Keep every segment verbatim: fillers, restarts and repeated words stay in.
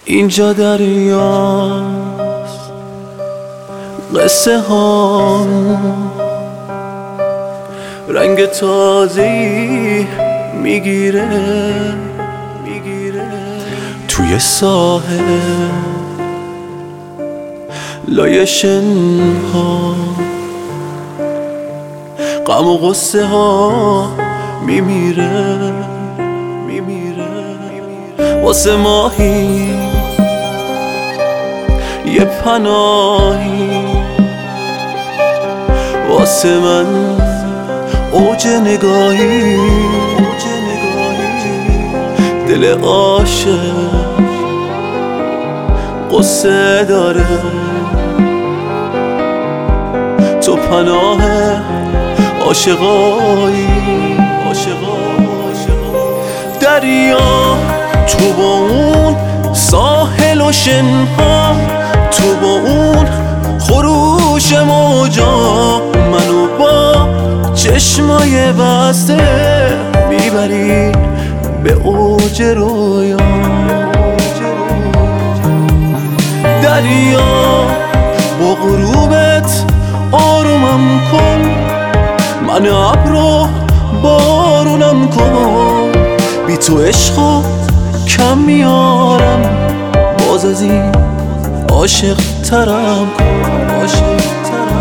اینجا دریاست، قصه ها رنگ تازه‌ای میگیره میگیره توی ساحل لای شنها، غم و غصه ها میمیره میمیره واسه ماهی یه پناهی، واسه من اوج نگاهی دل عاشق قصه داره، تو پناه عاشقایی دریا، تو با اون ساحل و شنها، تو با اون خروش موجا، منو با چشمای بسته میبری به اوج رویا. دریا با غروبت آرومم کن، من ابرو بارونم کن، بی تو عشقو کم میارم، باز از این عاشق ترم کن عاشق ترم.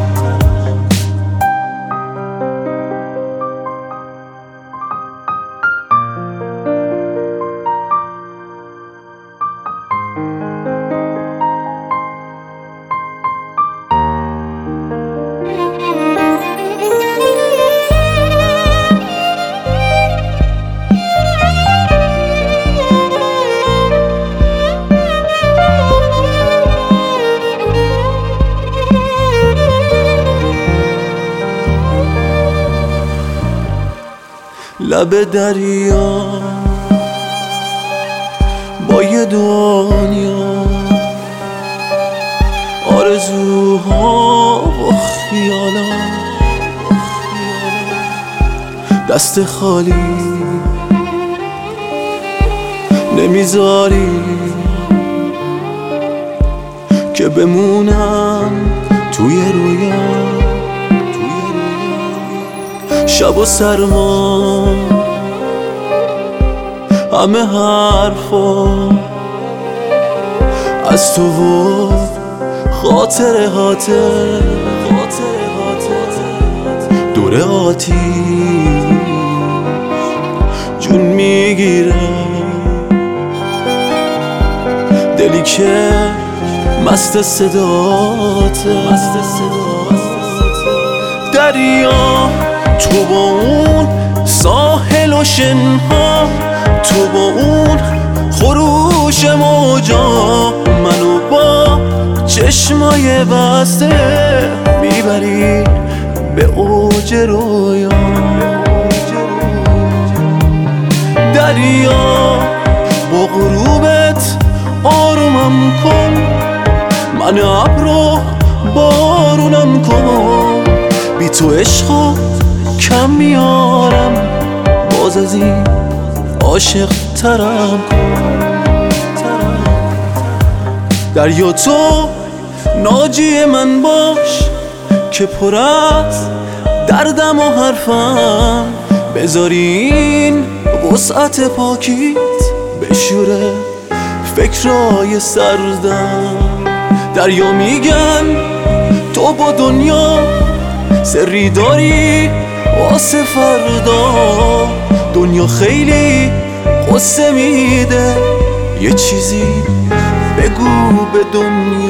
لب دریا با یه دنیا آرزوها و خیالات، دست خالی نمیذاری که بمونم توی رویا. شب و سرما همه حرفا از تو و خاطره هاته دور آتیش جون میگیره، دلی که مست صداته. دریا تو با اون ساحل و شنها، تو با اون خروش موجا، منو با چشمای بسته میبری به اوج رویا. دریا با غروبت آرومم کن، من ابرو بارونم کن، بی تو عشقو کم میارم، باز از این عاشق ترم کن. دریا تو ناجی من باش که پر از دردم و حرفم، بذاری این وسعت پاکیت بشوره فکرای سردم. دریا میگن تو با دنیا سری داری واسه فردا، دنیا خیلی قصه میده، یه چیزی بگو به دنیا.